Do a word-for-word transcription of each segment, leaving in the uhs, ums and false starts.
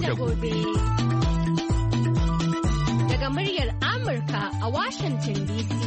da gobe. Daga muryar Amurka a Washington D C.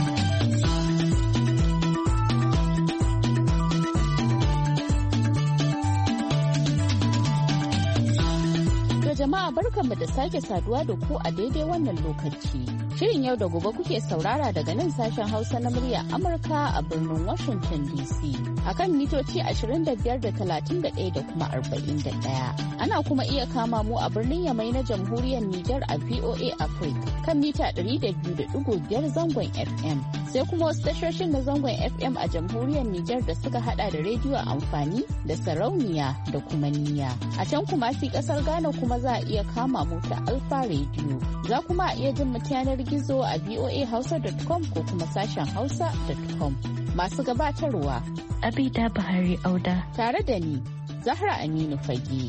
Jama'a barkanmu da sake saduwa da ku a daidai wannan lokaci. Shirin yau da gobe kuke saurara daga nan sashen Hausa na murya Amurka a birnin Washington D C. Akan mitoci ashirin da biyar da talatin da ɗaya da kuma arba'in da ɗaya. Ana kuma iya kama mu a birnin Yamai na Jamhuriyar Nijar a V O A Africa kan mita ɗari da biyu da ɗigo biyar zangon F M. Sai kuma wasu tashoshin na zangon F M a Jamhuriyar Nijar da suka hada da rediyo amfani da sarauniya da kuma niyya. A can kuma si kasar Ghana kuma za a iya kama mu ta Alfa Radio. Za kuma a iya jin mu yanar gizo a voa hausa dot com ko kuma sashen hausa dot com. Masu gabatarwa Abida Buhari Auda tare da ni Zahra Aminu Fage.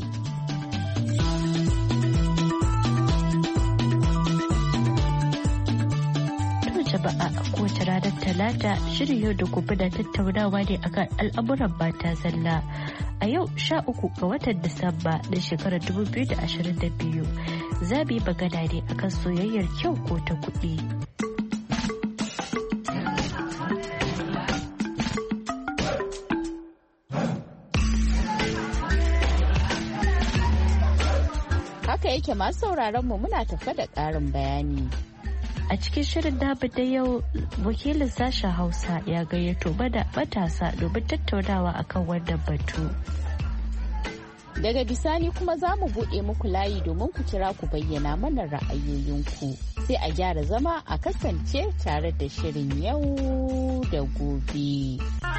Jama'a a kowace ranar talata shirin yau da gobe da tattaunawa ne akan al'amuran mata zalla. A yau sha uku ga watan Disamba na shekarar dubu biyu da ashirin da biyu za mu yi magana ne akan soyayyar kyau ko ta kuɗi. Haka yake masu sauraron mu muna tafa da ƙarin bayani. A cikin shirin namu da yau wakilin sashen Hausa ya gayyato bada matasa domin tattaunawa akan wannan batu. Daga bisani kuma za mu buɗe muku layi domin ku kira ku bayyana mana ra'ayoyinku. Sai a gyara zama a kasance tare da shirin yau da gobe.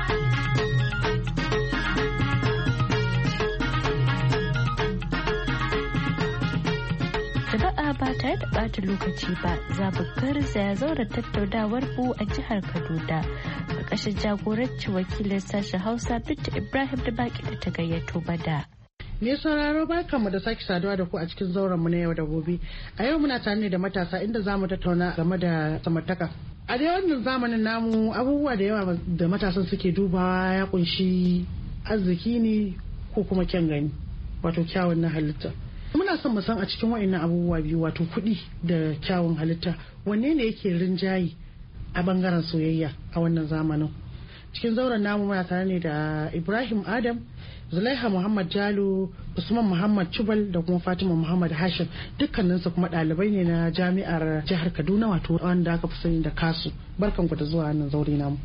Jama'a ba tare da ɓata lokaci ba za mu garzaya zaura tattaunawar mu a jihar Kaduna a ƙashin jagoranci wakilin sashen Hausa Binta Ibrahim da baki da ta gayyato bada. Me sauraro barkanmu da sake saduwa da ku a cikin zauren mu na yau da gobe. A yau muna tare ne da matasa inda za mu tattauna game da samartaka. A dai wannan zamanin namu abubuwa da yawa da matasan suke dubawa ya kunshi arziki ne ko kuma kyan gani wato kyawun na halitta. Muna son mu san a cikin wa'annan abubuwa biyu wato kuɗi da kyawun halitta wanne ne yake rinjayi a bangaren soyayya a wannan zamanin. Cikin zauren namu muna tare ne da Ibrahim Adam, Zulaiha Muhammad Jalo, Usman Muhammad Chubal da kuma Fatima Muhammad Hashim, dukkaninsu kuma ɗalibai ne na jami'ar jihar Kaduna wato wanda aka fi sani da Kasu. Barkanku da zuwa nan zaure namu.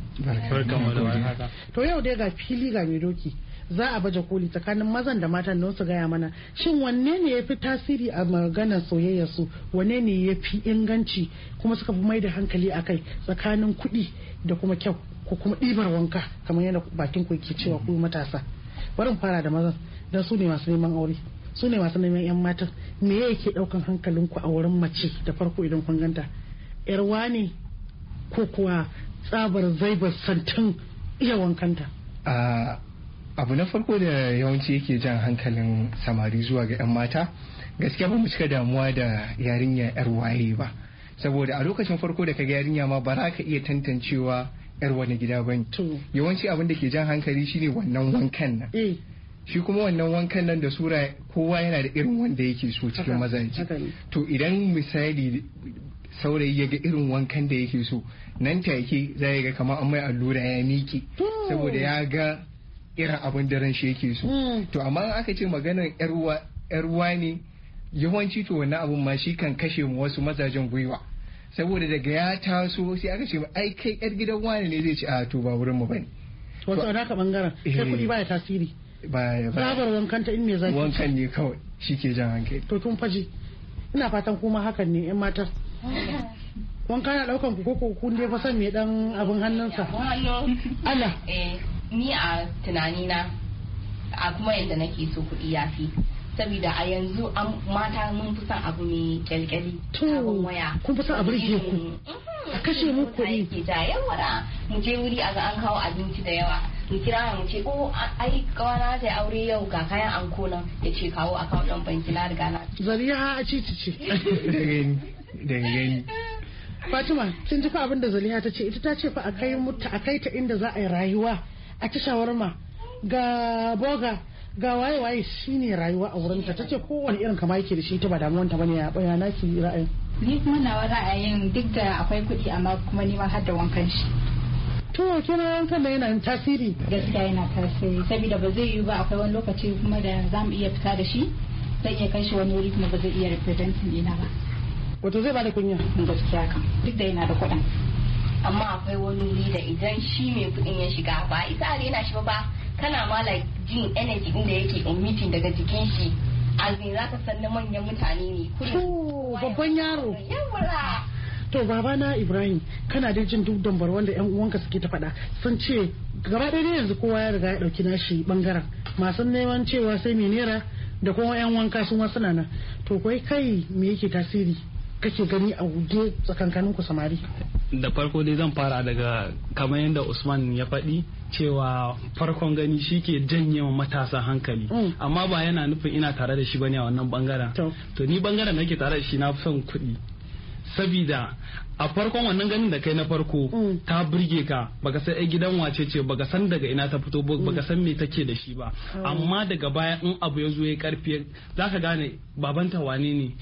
To yau dai ga fili ga mai doki. Za a baje koli tsakanin mazan da matan don su gaya mana shin wanne ne ya fi tasiri a maganar soyayya su, wanne ne ya fi inganci kuma suka fi mai da hankali a kai tsakanin kuɗi da kuma kyau ko kuma ɗibar wanka kamar yadda bakin ku ke cewa ku matasa. Bari fara da mazan don su ne masu neman aure, su ne masu neman yan matan. Me yake ɗaukan hankalinku a wurin mace da farko idan kun ganta? Yarwa ne ko kuwa tsabar zaibar santin iya wankanta? Abu na farko da yawanci yake jan hankalin samari zuwa ga 'yan mata gaskiya ba mu cika damuwa da yarinya yar waye ba, saboda a lokacin farko da kaga yarinya ma ba za ka iya tantancewa yar wani gida ba ne. Yawanci abin da ke jan hankali shine wannan wankan nan, shi kuma wannan wankan nan da sura kowa yana da irin wanda yake so cikin mazaje. To idan misali saurayi ya ga irin wankan da yake so nan take za ya ga kamar an mai allura ya miki saboda ya ga irin abin da ran shi yake so. To amma aka ce maganar yarwa ne yawanci to wannan abun ma shi kan kashe mu wasu mazajen gwiwa, saboda daga ya taso sai aka ce ai kai yar gidan wani ne zai ce a to ba wurin mu bane. Wato a naka bangaren sai kuɗi baya tasiri. Baya baya. Sabar wankan ta in me zaki. Wankan ne kawai shi ke jan hankali. To tun faji ina fatan kuma hakan ne yan matan. Wanka na daukan ku koko kun dai fa san me dan abin hannunsa. Allah. Eh ni a tunanina a kuma yadda nake so kuɗi ya fi, saboda a yanzu mata mun fi son abu mai kyalkyali abin waya. Kun fi son abu rike ku a kashe mu kuɗi ke ta yawa mu je wuri a ga an kawo abinci da yawa mu kira mu ce oh ai kawana ta aure yau ga kayan anko nan ya ce kawo a kawo ɗan banki na riga na Zaliha a cici ce da gani. Fatima kin ji fa abin da Zaliha ta ce, ita ta ce fa a kai mu a kai ta inda za a yi rayuwa, a ci shawarma ga boga ga waye waye shine rayuwa a wurin ta tace kowane irin kama yake da shi ta ba damuwan ta bane ya baya naki ra'ayin. Ni kuma nawa ra'ayin duk da akwai kuɗi amma kuma ni ma har da wankan shi. To kina wankan da yana tasiri? Gaskiya yana tasiri saboda ba zai yi ba akwai wani lokaci kuma da za mu iya fita da shi zan iya kai shi wani wuri kuma ba zai iya representing ina ba. Wato zai bada kunya? Gaskiya kan duk da yana da kuɗin. Amma akwai wani wuri da idan shi mai kuɗin ya shiga ba isa a rena shi ba ba kana ma like jin energy din da yake emitting daga jikin shi azin za ka san na manyan mutane ne. To babban yaro. Yawwa. To babana Ibrahim kana da jin duk dambar wanda yan uwanka suke ta faɗa sun ce gaba ɗaya yanzu kowa ya riga ya ɗauki nashi bangaren masu neman cewa sai mai nera da kuma yan wanka su ma suna nan to kai kai me yake tasiri kake gani a wuge tsakankanin ku samari? Da farko dai zan fara daga kamar yadda Usman ya faɗi cewa farkon gani shi ke janye wa matasa hankali amma ba yana nufin ina tare da shi bane a wannan bangaren to ni bangaren da nake tare da shi na fi son kuɗi sabida a farkon wannan ganin da kai na farko ta burge ka baka san ai gidan wace ce baka san daga ina ta fito baka san me take da shi ba amma daga baya in abu ya zo ya karfi zaka gane babanta wane ne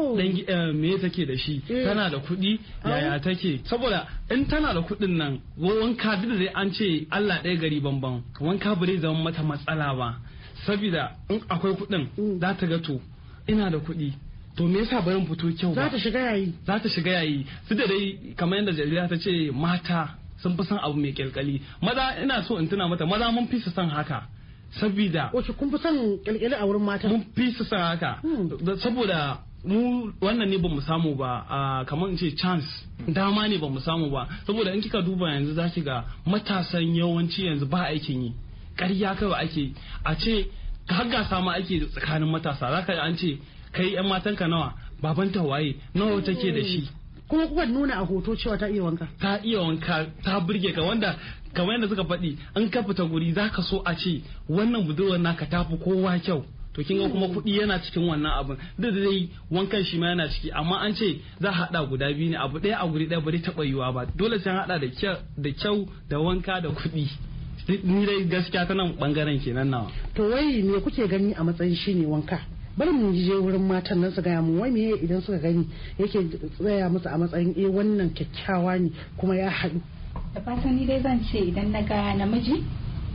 dan me take da shi tana da kuɗi yaya take saboda in tana da kuɗin nan wanka duk da an ce Allah ɗaya gari banban wanka ba zai zama mata matsala ba sabida in akwai kuɗin za ta ga to ina da kuɗi to me yasa bayan fito kyau ba za ta shiga yayi za ta shiga yayi su da dai kamar yadda jarida ta ce mata sun fi son abu mai kyalkyali maza ina so in tuna mata maza mun fi su son haka saboda wace kun fi son kyalkyali a wurin mata mun fi su son haka saboda mu wannan ne bamu samu ba kamar in ce chance dama ne bamu samu ba saboda in kika duba yanzu za ki ga matasan yawanci yanzu ba aikin yi ƙarya kawai ake a ce har gasa ma ake tsakanin matasa zaka an ce kai yan matan ka nawa babanta waye nawa take da shi kuma kuka nuna a hoto cewa ta iya wanka ta iya wanka ta burge ka wanda kamar yadda suka faɗi an ka fita guri zaka so a ce wannan budurwar naka tafi kowa kyau to kin ga kuma kuɗi yana cikin wannan abin duk da dai wankan shi ma yana ciki amma an ce za a haɗa guda biyu ne abu ɗaya a guri ɗaya ba zai taɓa yiwa ba dole sai an haɗa da kyau da kyau da wanka da kuɗi ni dai gaskiya ta nan bangaren kenan nawa to wai me kuke gani a matsayin shine wanka bari mu je wurin matan nan su gaya mu wai me idan suka gani yake tsaya musu a matsayin eh wannan kyakkyawa ne kuma ya haɗu. Da fatan ni dai zan ce idan na ga namiji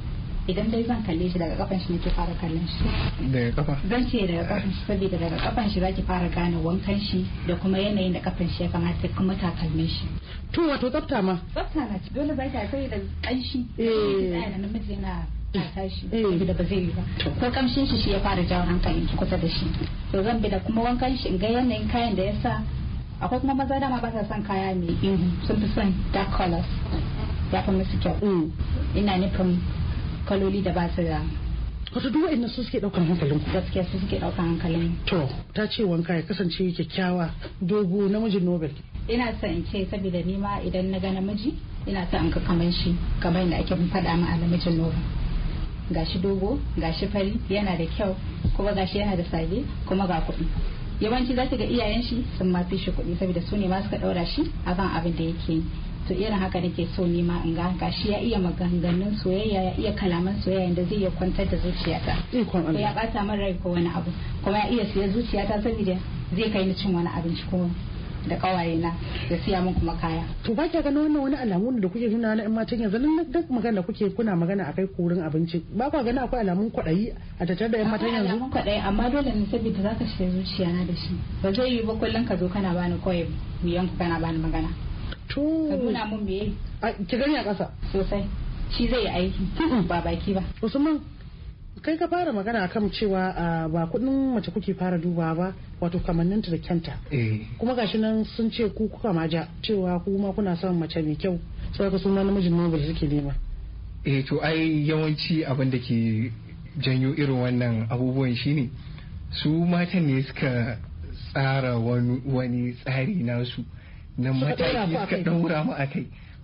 idan dai zan kalle shi daga kafan shi nake fara kallon shi. Daga kafa? Zan ce daga kafan shi saboda daga kafan shi zaki fara gane wankan shi da kuma yanayin da kafan shi ya kamata kuma takalmin shi. To wato tsafta ma? Tsafta na ci dole zai ta sai da kanshi. Eh. Da namiji yana ta tashi da ba zai yi ba ko kamshin shi shi ya fara jawo hankalin ki kusa da shi to zan bi da kuma wankan shi in ga yanayin kayan da ya sa akwai kuma maza dama ba sa son kaya mai ihu sun fi son dark colors ya fi musu kyau ina nufin kaloli da ba su da wato duk wa'annan su suke daukan hankalin ku gaskiya su suke daukan hankalin to ta ce wanka ya kasance kyakkyawa dogo namijin Nobel ina son in ce saboda ni ma idan na ga namiji ina son in ka kaman shi kamar yadda ake faɗa ma a namijin Nobel gashi dogo gashi fari yana da kyau kuma gashi yana da sage kuma ga kuɗi yawanci za ta ga iyayen shi sun ma fi shi kuɗi saboda su ne ma suka ɗaura shi akan abin da yake yi to irin haka nake so ni ma in ga gashi ya iya maganganun soyayya ya iya kalaman soyayya da zai iya kwantar da zuciyata ko ya bata min rai ko wani abu kuma ya iya siya zuciyata saboda zai kai ni cin wani abinci ko da kawaye na ya siya min kuma kaya. To ba kya ganin wannan wani alamu da kuke nuna na 'yan matan yanzu nan duk magana kuke kuna magana akai kurin abinci ba kwa ganin akwai alamun kwaɗayi a tattare da 'yan matan yanzu? Alamun kwaɗayi amma dole ne saboda zaka shiga zuciya na da shi ba zai yi ba kullum ka zo kana bani kawai biyan ku kana bani magana. To ka nuna mun me ki gani a ƙasa sosai shi zai yi aiki ba baki ba. Usman kai ka fara magana akan cewa ba kudin mace kuke fara duba ba wato kamanninta da kyanta kuma gashi nan sun ce ku kuka maja cewa ku ma kuna son mace mai kyau sai ka suna namijin Nobel suke nema eh to ai yawanci abin da ke janyo irin wannan abubuwan shine su matan ne suka tsara wani wani tsari nasu na mataki suka daura mu akai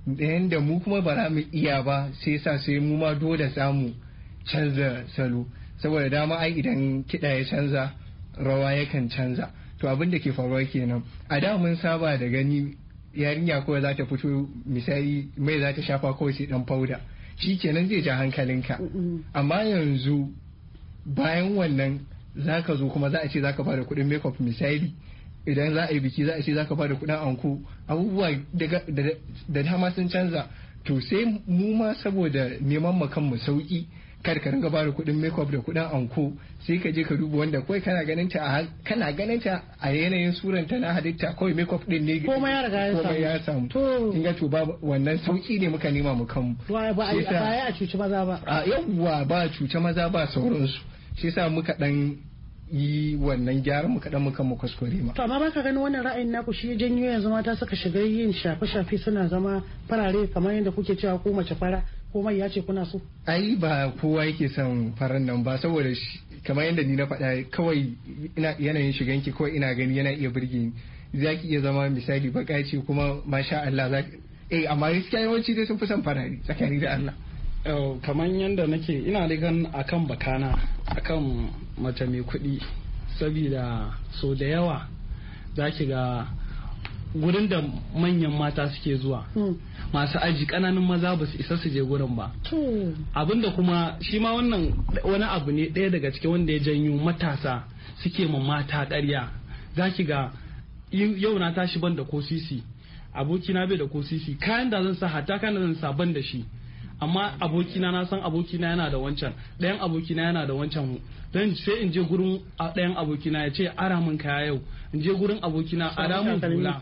da mu kuma ba za mu iya ba sai sa sai mu ma dole samu canza salo saboda dama ai idan kiɗa ya canza rawa yakan canza to abin da ke faruwa kenan a da mun saba da gani yarinya kawai za ta fito misali mai za ta shafa kawai sai dan fauda shi kenan zai ja hankalinka amma yanzu bayan wannan za ka zo kuma za a ce za ka bada kuɗin makeup misali idan za a yi biki za a ce za ka bada kuɗin anko abubuwa da dama sun canza to sai mu ma saboda neman mu kanmu sauki kar ka ringa bada kuɗin makeup da kuɗin anko sai ka je ka duba wanda kawai kana ganin ta a kana ganin ta a yanayin suran ta na halitta kawai makeup din ne komai ya riga ya samu komai ya samu to kin ga to ba wannan sauki ne muka nema mu kanmu ba ba a cuci maza ba a yawwa ba cuci maza ba sauransu shi yasa muka dan yi wannan gyaran muka dan muka mu kuskure ma to amma baka ganin wannan ra'ayin naku shi ya janyo yanzu mata suka shiga yin shafe-shafe suna zama farare kamar yadda kuke cewa ko mace fara ko mai ya ce kuna so ai ba kowa yake son faran nan ba saboda kamar yadda ni na faɗa kawai ina yanayin shiganki kawai ina gani yana iya burge ni zaki iya zama misali baka ce kuma masha Allah za eh amma gaskiya yawanci dai sun fi son farare tsakani da Allah kamar yadda nake ina da gan akan bakana akan mace mai kuɗi saboda so da yawa za ki ga gurin da manyan mata suke zuwa masu aji ƙananan maza ba su isa su je gurin ba abinda kuma shi ma wannan wani abu ne ɗaya daga cikin wanda ya janyo matasa suke ma mata ƙarya za ki ga yau na tashi ban da ko sisi abokina bai da ko sisi kayan da zan sa hatta kayan da zan sa ban da shi amma abokina na san abokina yana da wancan ɗayan abokina yana da wancan don sai in je gurin ɗayan abokina ya ce ara min kaya yau in je gurin abokina ara min hula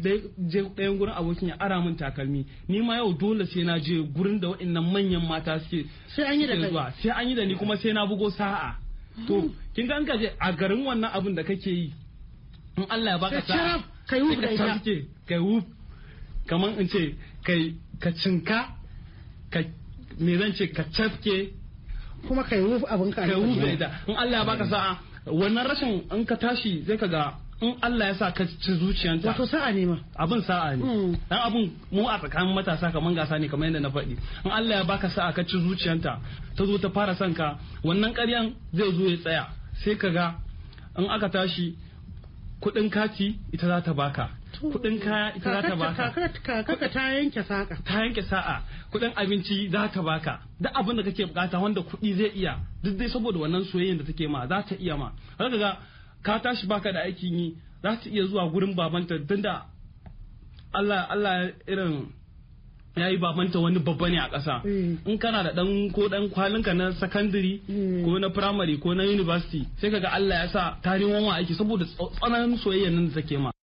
je ɗayan gurin abokin ya ara min takalmi ni ma yau dole sai na je gurin da waɗannan manyan mata suke sai an yi da zuwa sai an yi da ni kuma sai na bugo sa'a to kin ga an ka je a garin wannan abin da kake yi in Allah ya baka sa'a kai wuf da ita kai wuf kaman in ce kai ka cinka ka me zan ce ka cafke kuma kai wuf abin ka kai wuf da in Allah ya baka sa'a wannan rashin in ka tashi zai ka ga in Allah ya sa ka ci zuciyanta wato sa'a ne ma abin sa'a ne dan abin mu a tsakanin matasa kaman gasa ne kamar yadda na faɗi in Allah ya baka sa'a ka ci zuciyanta ta zo ta fara son ka wannan ƙaryan zai zo ya tsaya sai ka ga in aka tashi kuɗin kati ita za ta baka kudin kaya ita za ta baka kaka ta yanke saka ta yanke sa'a kudin abinci za ta baka duk abin da kake bukata wanda kudi zai iya duk dai saboda wannan soyayyen da take ma za ta iya ma zaka ga ka tashi baka da aikin yi za ta iya zuwa gurin babanta tunda Allah Allah irin yayi babanta wani babba ne a ƙasa in kana da dan ko dan kwalinka na secondary ko na primary ko na university sai kaga Allah ya sa tarin wanwa aiki saboda tsananin soyayyen nan da take ma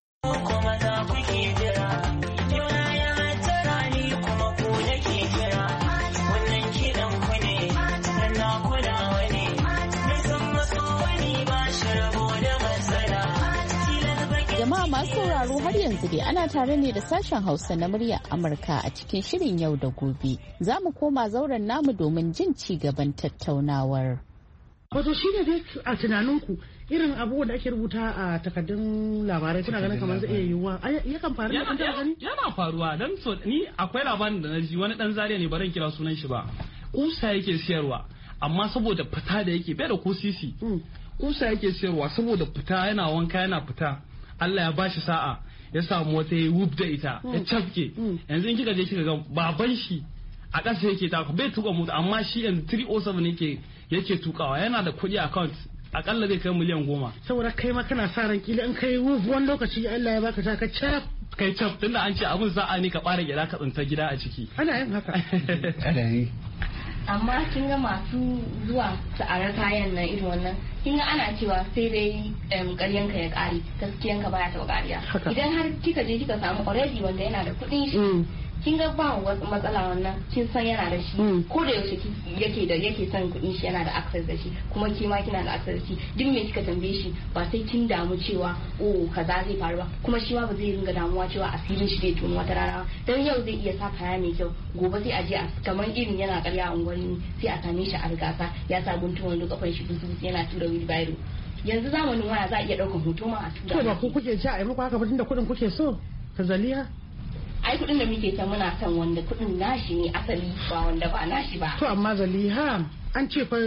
Jama'a masu sauraro har yanzu dai ana tare ne da sashen Hausa na murya Amurka a cikin shirin yau da gobe. Za mu koma zauren namu domin jin ci gaban tattaunawar. Wato shi ne dai a tunaninku irin abubuwan da ake rubuta a takardun labarai kuna ganin kamar zai iya yiwuwa yakan faru da kanta gani? Yana faruwa dan so ni akwai labarin da na ji wani dan Zaria ne baran kira sunan shi ba. Kusa yake siyarwa amma saboda fita da yake bai da ko sisi. Kusa yake siyarwa saboda fita yana wanka yana fita. Allah ya bashi sa'a ya samu wata ya wuf da ita ya cafke yanzu in kika je kika ga baban shi a ƙasa yake ta bai tuka mota amma shi yanzu three oh seven yake yake tukawa yana da kuɗi account akalla zai kai miliyan goma saboda kai ma kana sa ran kila in kai wuf wani lokaci Allah ya baka ta ka cap kai cap tunda an ce abun sa'a ne ka fara gida ka tsinta gida a ciki ana yin haka ana yi amma kin ga masu zuwa su ara kayan nan irin wannan kin ga ana cewa sai dai ƙaryanka ya ƙare gaskiyanka baya taɓa ƙariya idan har kika je kika samu already wanda yana da kuɗin shi kin ga ba wasu matsala wannan kin san yana da shi ko da yaushe yake da yake son kuɗin shi yana da access da shi kuma ke ma kina da access da shi duk me kika tambaye shi ba sai kin damu cewa oh kaza zai faru ba kuma shi ma ba zai ringa damuwa cewa asirin shi zai tunu wata rana dan yau zai iya sa kaya mai kyau gobe sai a je a kamar irin yana ƙarya a unguwanni sai a same shi a rigasa ya sa guntun wani kafan shi busu yana tura wheelbarrow yanzu zamanin waya za a iya ɗaukan hoto ma a tura to ba ku kuke ci a yi muku haka ba tunda kuɗin kuke so ka zaliya ai kudin da muke ta muna son wanda kudin nashi ne asali ba wanda ba nashi ba to amma zaliha an ce fa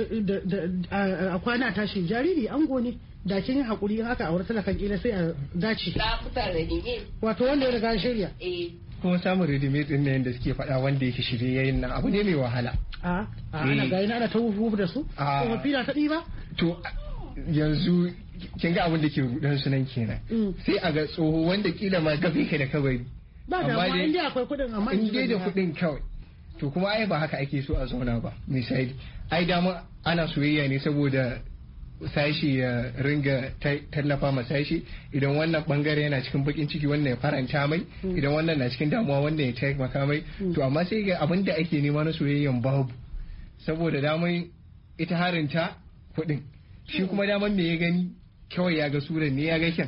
a kwana tashi jariri ango ne da kin yi hakuri in aka aure talakan kila sai a dace na fitar da ne wato wanda ya riga shirya eh kuma samun ready-made din nan da suke faɗa wanda yake shirye yayin nan abu ne mai wahala a ana ga ina ana ta wufu da su kuma fila ta ɗiba to yanzu kin ga abin da ke rudan su nan kenan sai a ga tsoho wanda kila ma gabe kai da kabari ba da ma inda akwai kudin amma in dai da kudin kawai to kuma ai ba haka ake so a zauna ba misali ai dama ana soyayya ne saboda sashi ya ringa tallafa ma sashi idan wannan bangare yana cikin bakin ciki wannan ya faranta mai idan wannan na cikin damuwa wannan ya taimaka mai to amma sai ga abin da ake nema na soyayyan babu saboda daman ita harinta kuɗin shi kuma daman me ya gani kawai ya ga suran ne ya ga kyan.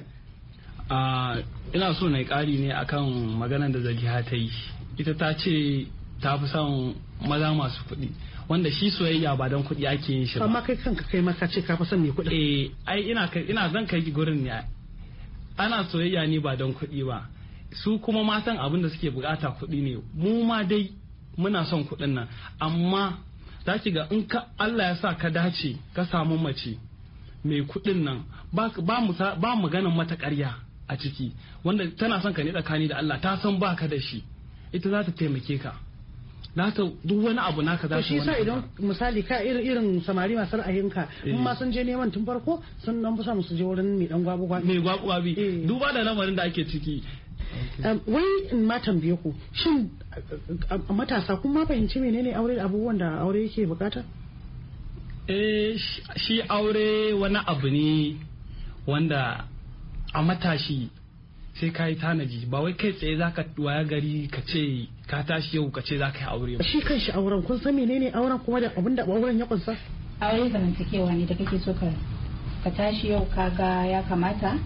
Ina so na yi ƙari ne akan maganar da Zaliha ta yi, ita ta ce ta fi son maza masu kuɗi wanda shi soyayya ba don kuɗi ake yin shi ba. Amma kai kanka kai maka ce ka fi son mai kuɗi. Eh ai ina ina zan kai gurin ne, ana soyayya ne ba don kuɗi ba, su kuma matan abin da suke bukata kuɗi ne, mu ma dai muna son kuɗin nan, amma za ki ga in ka Allah ya sa ka dace ka samu mace mai kuɗin nan ba ba mu ganin mata ƙarya a ciki, wanda tana son ka ne tsakani da Allah, ta san baka da shi, ita za ta taimake ka, za ta duk wani abu naka za ta wani. Shi sa idan misali ka irin irin samari masu ra'ayinka in ma sun je neman tun farko sun dan fusa musu je wurin mai dan gwabu gwabi. Mai gwabu gwabi duba da lamarin da ake ciki. Wai in ma tambaye ku shin matasa kun ma fahimci menene aure abubuwan da aure yake bukata? Eh shi aure wani abu ne wanda a matashi sai ka yi tanaji, ba wai kai tsaye za ka waya gari ka ce ka tashi yau ka ce za ka yi aure ba. Shi kan shi auren kun san menene auren kuma da abin da auren ya kunsa? Aure zamantakewa ne da kake so ka ka tashi yau ka ga ya kamata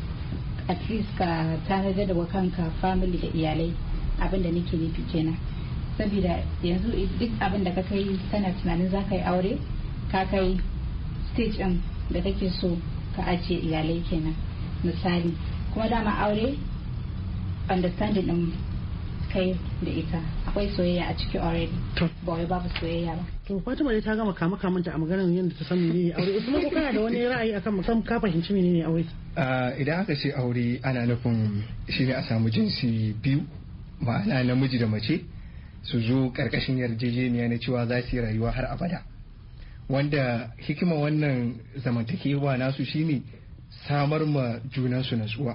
at least ka tanadar da kanka family da iyalai, abin da nake nufi kenan. Saboda yanzu duk abin da ka kai kana tunanin za ka yi aure ka kai stage ɗin da kake so ka ajiye iyalai kenan misali, kuma dama aure understanding din kai da ita akwai soyayya a ciki already, ba wai babu soyayya ba. To Fatima dai ta gama kama kamanta a maganar yadda ta san menene aure, kuma ko kana da wani ra'ayi akan musan ka fahimci menene aure? Idan aka ce aure ana nufin shine a samu jinsi biyu, ma'ana namiji da mace su zo karkashin yarjejeniya na cewa za su yi rayuwa har abada, wanda hikima wannan zamantakewa nasu shine samar ma junansu natsuwa,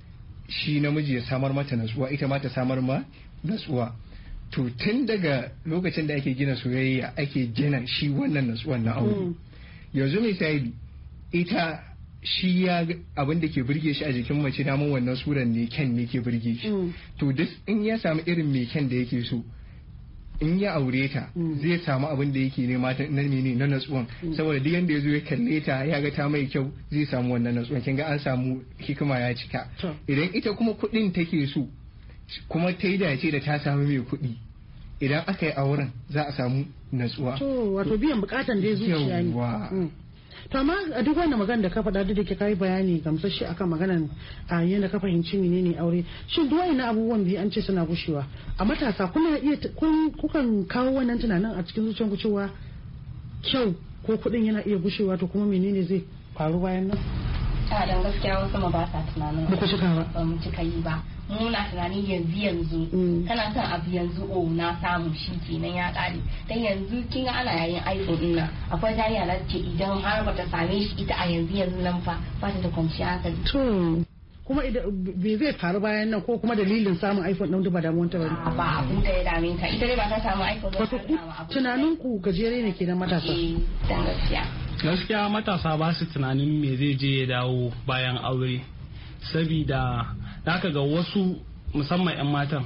shi namiji ya samar mata natsuwa ita ma ta samar ma natsuwa. To tun daga lokacin da ake gina soyayya ake gina shi wannan natsuwan na aure. Yanzu misali ita shi ya abin da ke burge shi a jikin mace damun wannan suran ne kyan ne ke burge shi, to duk in ya samu irin mai kyan da yake so in ya aure ta zai samu abin da yake nema na mene na natsuwan, saboda duk yanda ya zo ya kalle ta ya ga ta mai kyau zai samu wannan natsuwan, kin ga an samu hikima ya cika. Idan ita kuma kuɗin take so kuma ta yi dace da ta samu mai kuɗi, idan aka yi auren za a samu natsuwa. To wato biyan bukatan dai zuciya ne. To amma a duk wannan magana da ka faɗa duk da ke kai bayani gamsasshe akan maganan a yadda ka fahimci menene aure, shin duk wayannan abubuwan biyu an ce suna gushewa a matasa, kuna iya kukan kawo wannan tunanin a cikin zuciyarku cewa kyau ko kuɗin yana iya gushewa, to kuma menene zai faru bayan nan? A dan gaskiya wasu ma ba sa tunanin ba ku cika ba ba mu cika yi ba, muna tunanin yanzu yanzu kana son abu yanzu o na samu shi kenan ya kare, dan yanzu kin ga ana yayin iPhone din nan akwai jariya da ce idan har bata same shi ita a yanzu yanzu nan fa ba ta da kwanciyar hankali. To kuma idan bai zai faru bayan nan ko kuma dalilin samun iPhone din ba damuwar ta bane? Ba abin da ya dame ta, ita dai ba ta samu iPhone ba. Wato tunanin ku gajere ne kenan matasa? Eh dan gaskiya. Gaskiya matasa ba su tunanin me zai je ya dawo bayan aure, sabida da aka ga wasu musamman 'yan matan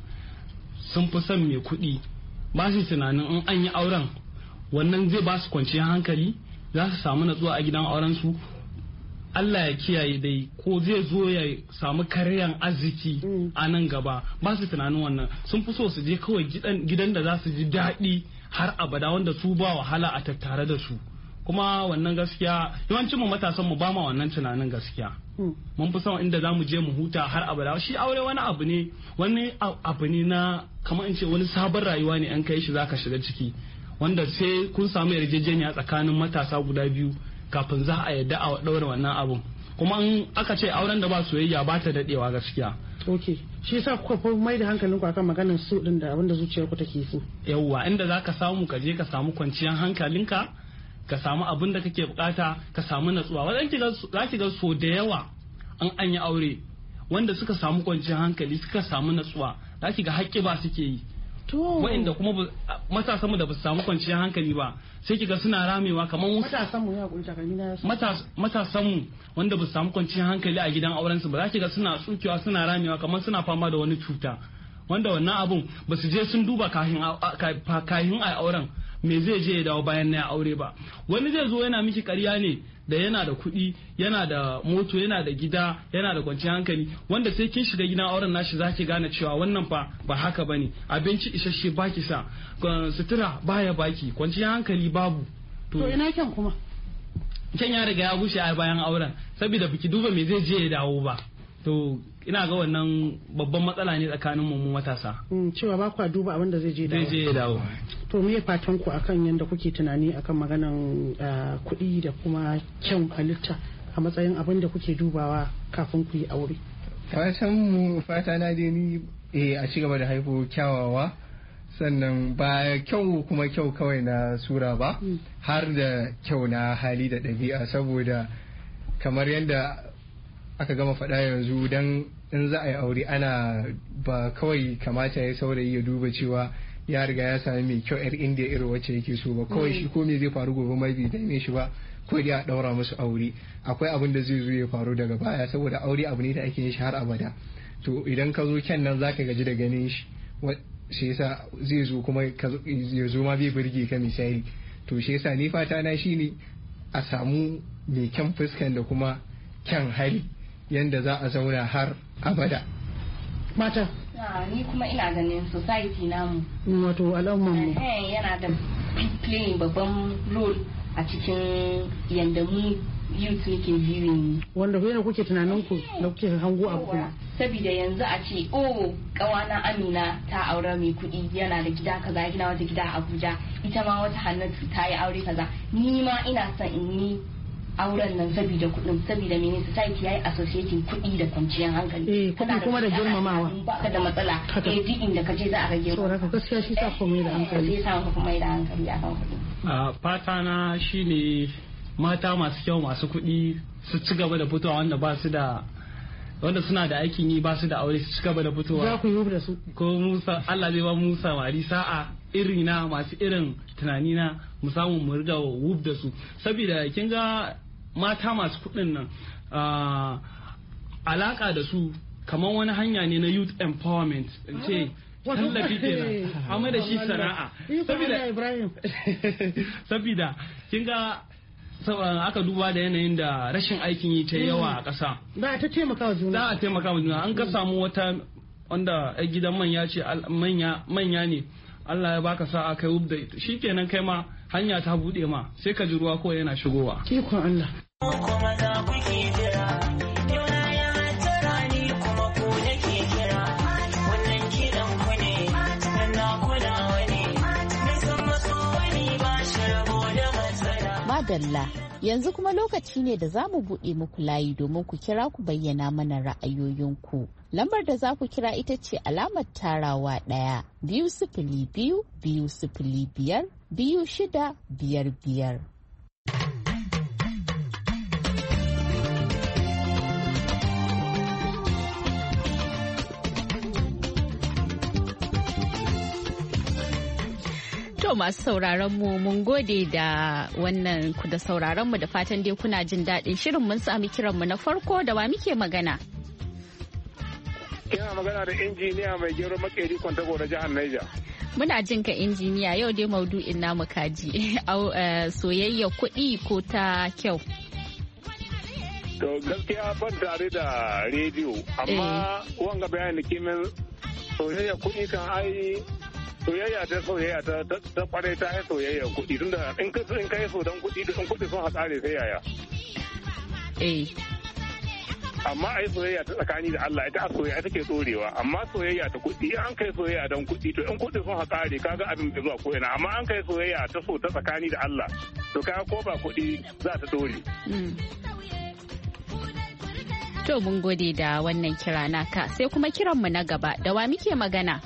sun fi son mai kuɗi, ba su tunanin in an yi auren wannan zai ba su kwanciyar hankali, za su samu natsuwa a gidan auren su, Allah ya kiyaye dai ko zai zo ya samu karyan arziki a nan gaba, ba su tunanin wannan, sun fi so su je kawai gidan da za su ji daɗi har abada wanda su ba wahala a tattare da su. Kuma wannan gaskiya yawancin mu matasan mu ba ma wannan tunanin gaskiya, mun fi son inda zamu je mu huta har abada. Shi aure wani abu ne wani abu ne na kamar in ce wani sabon rayuwa ne an kai shi zaka shiga ciki, wanda sai kun samu yarjejeniya tsakanin matasa guda biyu kafin za a yadda a daura wannan abun. Kuma in aka ce auren da ba soyayya ba ta dadewa gaskiya. Ok, shi yasa kuka fi mai da hankalin ku akan maganar su din da abinda zuciyar ku take so. Yawwa, inda zaka samu ka je ka samu kwanciyar hankalinka ka samu abin da kake bukata ka samu natsuwa. Wadan za ki ga so da yawa an an yi aure wanda suka samu kwanciyar hankali suka samu natsuwa za ki ga haƙƙi ba suke yi. Wa'inda kuma matasan mu da ba su samu kwanciyar hankali ba sai ki ga suna ramewa kamar matasan mu ya kunta kan matasan mu wanda ba su samu kwanciyar hankali a gidan auren su ba za ki ga suna tsukewa suna ramewa kamar suna fama da wani cuta wanda wannan abun ba su je sun duba kahin a auren me zai je ya dawo bayan na ya aure ba. Wani zai zo yana miki ƙarya ne da yana da kuɗi yana da moto yana da gida yana da kwanciyar hankali wanda sai kin shiga gidan auren nashi zaki gane cewa wannan fa ba haka bane. Abinci isasshe baki sa, sutura baya baki, kwanciyar hankali babu. To ina kyan kuma kyan ya riga ya bushe a bayan auren saboda biki duba me zai je ya dawo ba. To ina ga wannan babban matsala ne tsakanin mu matasa. Cewa ba kwa duba abin da zai je dawo. Zai je dawo. To me fatan ku akan yanda kuke tunani akan maganan kuɗi da kuma kyan halitta a matsayin abin da kuke dubawa kafin ku yi aure? Fatan mu fata na dai ni eh a ci gaba da haifo kyawawa sannan ba kyau kuma kyau kawai na sura ba har da kyau na hali da ɗabi'a saboda kamar yadda aka gama faɗa yanzu dan in za a yi aure ana ba kawai kamata ya saurayi ya duba cewa ya riga ya sami mai kyau yar indiya irin wacce yake so ba kawai shi ko me zai faru gobe mai bai dame shi ba ko dai a daura musu aure akwai abin da zai zo ya faru daga baya saboda aure abu ne da ake yin shi har abada. To idan ka zo kyan nan zaka gaji da ganin shi shi yasa zai zo kuma ya zo ma bai burge ka misali. To shi yasa ni fata na shine a samu mai kyan fuskan da kuma kyan hali yanda za a zauna har abada. Mata ni kuma ina ganin society namu wato al'umman mu yana da playing babban role a cikin yanda mu youth nake viewing wanda yana kuke tunanin ku da kuke hango abu kuma saboda yanzu a ce oh kawana Amina ta aure mai kuɗi yana da gida kaza gina wata gida a Abuja ita ma wata Hannatu ta yi aure kaza ni ma ina son in yi auren nan saboda kuɗin saboda mene society yayi associating kuɗi da kwanciyar hankali eh kuɗi kuma da girmamawa baka da matsala eh duk inda ka je za a rage saboda ka gaskiya shi sa komai da hankali sai sa ku mai da hankali akan kuɗi a fata na shine mata masu kyau masu kuɗi su ci gaba da fitowa wanda ba su da wanda suna da aikin yi ba su da aure su ci gaba da fitowa za ku yi da su ko Musa Allah zai ba Musa mari sa'a irina masu irin tunani na mu samu mu riga wub da su saboda kin ga mata masu kuɗin nan alaka da su kamar wani hanya ne na youth empowerment in ce tallafi kenan amma da shi sana'a saboda kin ga aka duba da yanayin da rashin aikin yi ta yawa a ƙasa za a ta taimaka wa juna za a taimaka wa juna an ka samu wata wanda a gidan manya ce manya manya ne Allah ya baka sa'a kai wub da ita shikenan kai ma hanya ta bude ma sai ka ji ruwa ko yana shigowa ikon Allah kuma da kuke jira yana ya tara ni kuma ko nake kira wannan kidan ku ne na kula wani mai san maso wani ba shi rabo da matsala madalla yanzu kuma lokaci ne da za mu buɗe muku layi domin ku kira ku bayyana mana ra'ayoyinku. Lambar da za ku kira ita ce alamar tarawa ɗaya biyu sifili biyu biyu sifili biyar biyu shida biyar biyar. To masu sauraron mu mun gode da wannan ku da sauraron mu da fatan dai kuna jin daɗin shirin mun sami kiran mu na farko da wa muke magana. Kina magana da injiniya mai gero makeri Kwantago da jihar Niger. Muna jin ka injiniya yau dai maudu'in namu kaji soyayya kuɗi ko ta kyau. To gaskiya ban tare da rediyo amma wanga bayani kimin soyayya kuɗi kan ai soyayya ta soyayya ta ta kwarai ta yi soyayya kuɗi tunda in ka in kai so dan kuɗi in kuɗi sun hatsare sai yaya eh amma ai soyayya ta tsakani da Allah ita a soyayya take tsorewa amma soyayya ta kuɗi an kai soyayya dan kuɗi to in kuɗi sun hatsare kaga abin da zuwa ko ina amma an kai soyayya ta so ta tsakani da Allah to kaga ko ba kuɗi za ta dore to mun gode da wannan kira naka sai kuma kiran mu na gaba da wa muke magana.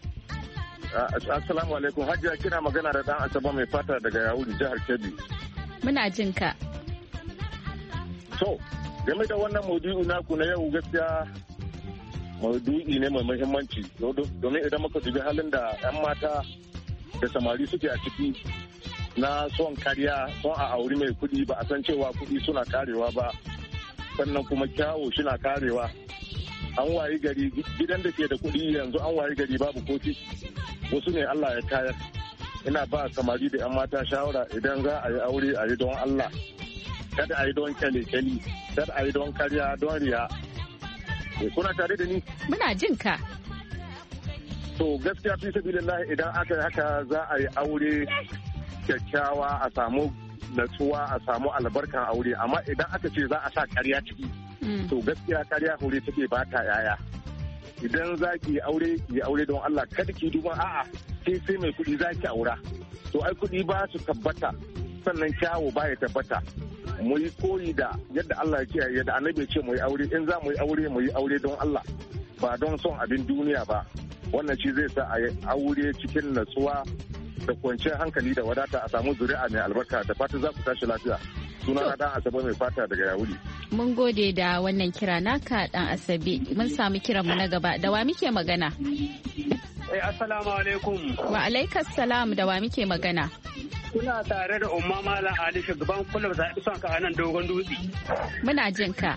Assalamu alaikum Hajiya kina magana da dan Asaba mai fata daga Yahudi jihar Kebbi. Muna jin ka. To, game da wannan maudu'i naku na yau gaskiya maudu'i ne mai muhimmanci domin idan muka dubi halin da 'yan mata da samari suke a ciki na son kariya son a auri mai kuɗi ba a san cewa kuɗi suna karewa ba sannan kuma kyawo suna karewa. An wayi gari gidan da ke da kuɗi yanzu an wayi gari babu kofi wasu ne Allah ya kayar. Ina ba samari da 'yan mata shawara idan za a yi aure a yi don Allah kada a yi don kyale-kyale kada a yi don karya don riya. Kuna tare da ni? Muna jin ka. To gaskiya fi sabilillah idan aka yi haka za a yi aure kyakkyawa a samu natsuwa a samu albarkan aure amma idan aka ce za a sa karya ciki to gaskiya karya aure take ba ta yaya. Idan za ki aure ki aure don Allah kada ki duba a'a sai sai mai kuɗi za ki aura to ai kuɗi ba su tabbata sannan kyawu ba ya tabbata. Mu yi koyi da yadda Allah ya kiyaye yadda annabi ya ce mu yi aure in za mu yi aure mu yi aure don Allah ba don son abin duniya ba wannan shi zai sa a yi aure cikin natsuwa da kwanciyar hankali da wadata a samu zuri'a mai albarka da fata za ku tashi lafiya. Sunana dan Asabe mai fata daga Yawuri. Mun gode da wannan kira naka dan Asabe. Mun samu kiran mu na gaba. Da wa muke magana? Eh assalamu alaikum. Wa alaikas salam da wa muke magana? Kuna tare da Umma Malam Ali shugaban kullum zaɓi son ka anan Dogon Dutse. Muna jin ka.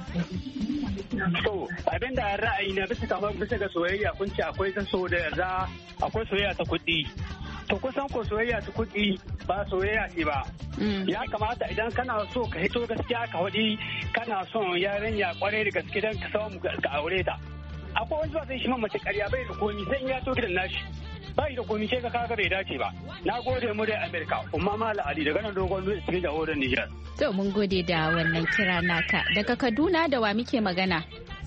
To abin da ra'ayi na bisa kamar bisa ga soyayya kun ce akwai ta so da yarda akwai soyayya ta kuɗi. To kusan ko soyayya ta kuɗi ba soyayya ce ba. Ya kamata idan kana so ka hito gaskiya ka waɗi kana son yarinya kwarai da gaske don ka samu ka aure ta. Akwai wani zuwa zai shi mace ƙarya bai da komi sai in ya so gidan nashi. Bai da komi sai ka kaga bai dace ba. Na gode mu da Amerika Umma Malam Ali daga nan Dogon Dutse cikin jahohin Nijar. To mun gode da wannan kira naka. Daga Kaduna da wa muke magana?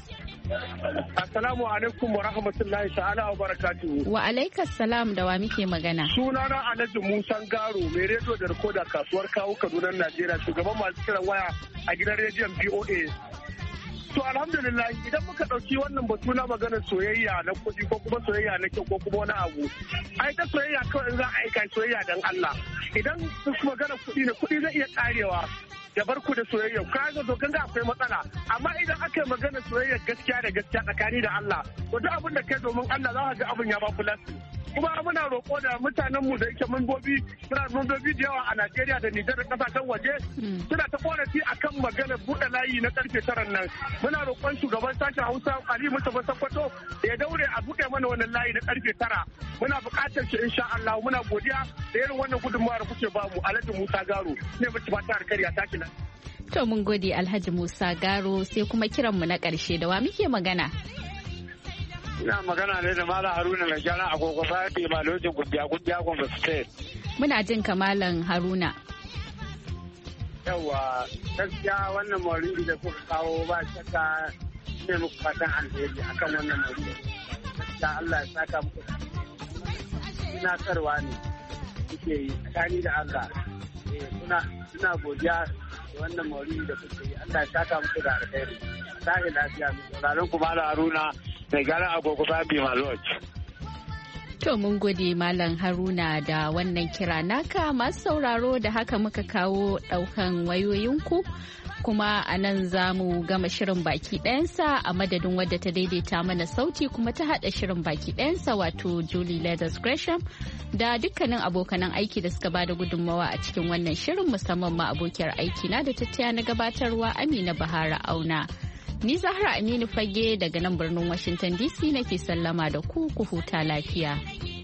Assalamu alaikum wa rahmatullahi ta'ala wa barakatuhu. Wa alaikas salam da wa muke magana? Sunana Alhaji Musa Garo mai rediyo da rikoda kasuwar kawo Kaduna Najeriya shugaban masu kiran waya a gidan rediyon B O A. To alhamdulillah idan muka ɗauki wannan batu na maganar soyayya na kuɗi ko kuma soyayya na kyau ko kuma wani abu. Ai ta soyayya kawai za a aika soyayya dan Allah. Idan magana kuɗi ne kuɗi zai iya ƙarewa. Ya bar ku da soyayya ka ga dokan ga akwai matsala amma idan aka yi magana soyayya gaskiya da gaskiya tsakani da Allah to duk abin da kai domin Allah za ka ga abin ya ba ku lasu kuma muna roƙo da mutanen mu da yake membobi muna membobi da yawa a Najeriya da Nijar da kasashen waje suna ta korafi akan magana buɗe layi na karfe tara nan muna roƙon shugaban sashen Hausa Ali Mustafa Sokoto da ya daure a buɗe mana wannan layi na karfe tara muna buƙatar shi insha Allah muna godiya da irin wannan gudunmawa da kuke ba mu Alhaji Musa Garo ne muke fata alkhairi a taki nan. To mun gode Alhaji Musa Garo sai kuma kiran mu na ƙarshe da wa muke magana? Ina magana ne da Malam Haruna mai gyara agogo Fati Malojin Gudiya Gudiya Gombe State. Muna jin ka Malam Haruna. Yawwa gaskiya wannan maulidi da kuka kawo ba shakka ne muku fatan alheri akan wannan maulidi. Gaskiya Allah ya saka muku da ina karwa ne kuke yi tsakani da Allah. Suna suna godiya da wannan maulidi da kuke yi Allah ya saka muku da alheri. Sahi lafiya mu sauraron ku Malam Haruna mai gara agogo babi maloj. To mun gode Malam Haruna da wannan kira naka masu sauraro da haka muka kawo daukan wayoyinku kuma a nan za mu gama shirin baki ɗayansa a madadin wadda ta daidaita mana sauti kuma ta haɗa shirin baki ɗayansa wato Julie Leathers Gresham da dukkanin abokanan aiki da suka bada gudunmawa a cikin wannan shirin musamman ma abokiyar aiki na da tattaya na gabatarwa Amina Bahara Auna. Ni Zahra Aminu Fage daga nan birnin Washington D C nake sallama da ku ku huta lafiya.